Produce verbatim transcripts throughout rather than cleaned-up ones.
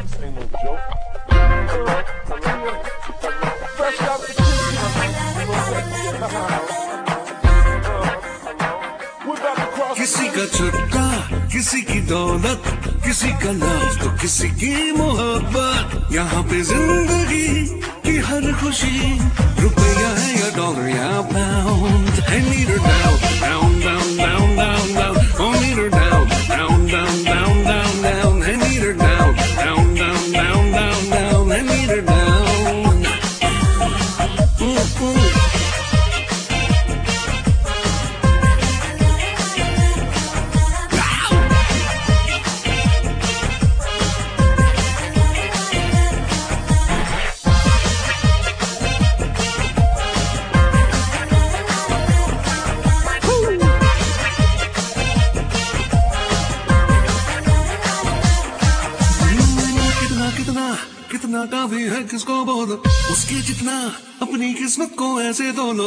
This ain't no joke. Fresh out the किसी का छुट्टा किसी की दौलत किसी का लव तो किसी की मोहब्बत यहाँ पे जिंदगी की हर खुशी रुपया है या डॉलर या pound I need her down down down down down down oh need her down down down down down down I need her down down down down down down I need her down mm-hmm. कितना काफी है किसको बोलो उसकी जितना अपनी किस्मत को ऐसे दो लो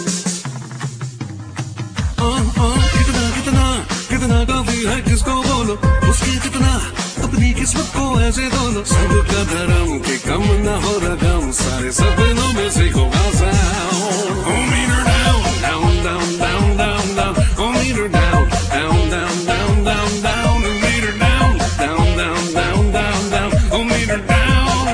कितना कितना कितना काफी है किसको बोलो उसकी जितना अपनी किस्मत को ऐसे दो लो सबका धर्म के कम न हो रकम सारे सपनों में से होगा sound oh meet her down down down down down down oh meet her down down down down down down and meet her down down down down down down oh meet her down.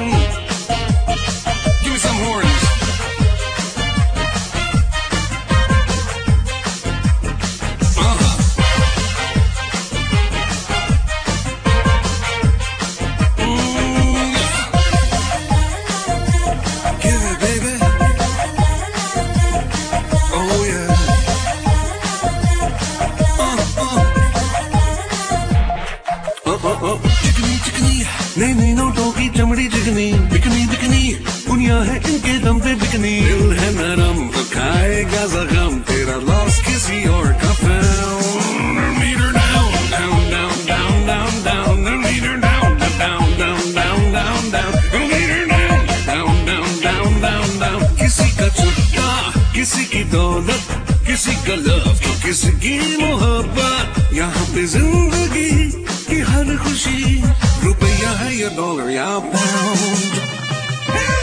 चिकनी चिकनी नई नई नोटों की चमड़ी चिकनी bikini bikini दुनिया है इनके दम पे बिकनी दिल है नरम तो खाएगा जख्म तेरा लॉस किसी और का found meet her down down down down down down meet her down down down down down down meet her down down down down down down किसी का छुट्टा किसी की दौलत किसी का लव तो किसी की मोहब्बत यहाँ पे जिंदगी की हर खुशी रुपया है या डॉलर या पाउंड